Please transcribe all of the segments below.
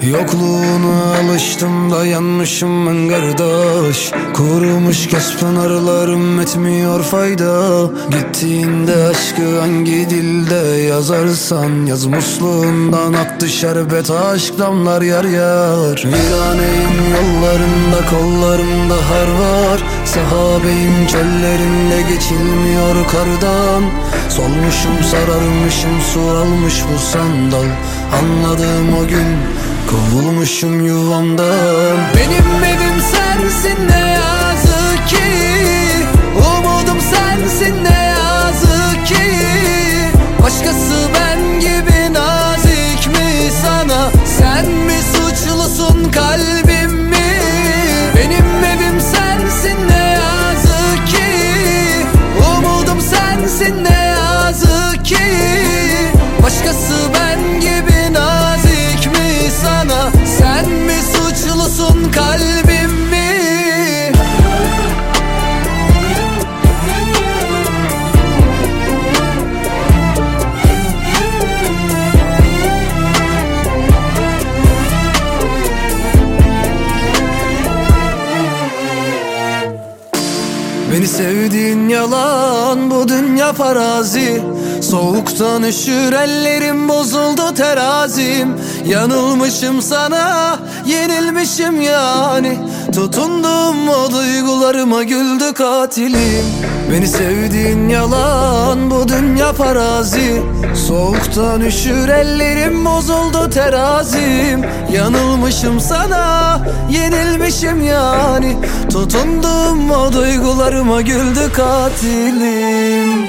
Yokluğuna alıştım da yanmışım ben kardeş. Kurumuş göz pınarlarım etmiyor fayda. Gittiğinde aşkı hangi dilde yazarsan yaz, musluğundan aktı şerbet, aşk damlar yar yar. Viraneyim yollarında, kollarımda har var. Sahabeyim çöllerinde, geçilmiyor kardan. Solmuşum sararmışım, su almış bu sandal. Anladığım o gün kovulmuşum yuvamdan. Benim evim sensin, ne yazık ki. Umudum sensin, ne yazık ki. Başkası ben gibi nazik mi sana? Sen mi suçlusun, kalbim mi? Benim evim sensin, ne yazık ki. Umudum sensin, ne yazık ki. Başkası ben gibi nazik mi sana? Sen mi suçlusun, kalbim mi? Beni sevdiğin yalan, bu dünya farazi. Soğuktan üşür ellerim, bozuldu terazim. Yanılmışım sana, yenilmişim yani. Tutundum o duygularıma, güldü katilim. Beni sevdiğin yalan, bu dünya farazi. Soğuktan üşür ellerim, bozuldu terazim. Yanılmışım sana, yenilmişim yani. Tutundum o duygularıma, güldü katilim.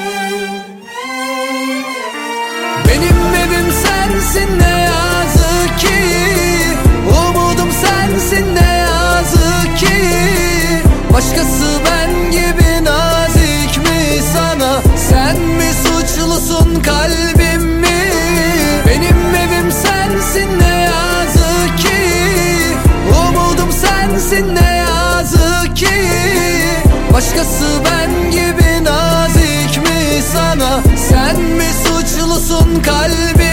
Benim evim sensin, ne yazık ki. Umudum sensin, ne yazık ki. Başkası ben gibi nazik mi sana? Sen mi suçlusun, kalbim mi? Benim evim sensin, ne yazık ki. Umudum sensin, ne yazık ki. Başkası ben gibi nazik mi sana? Sen mi suçlusun, kalbim?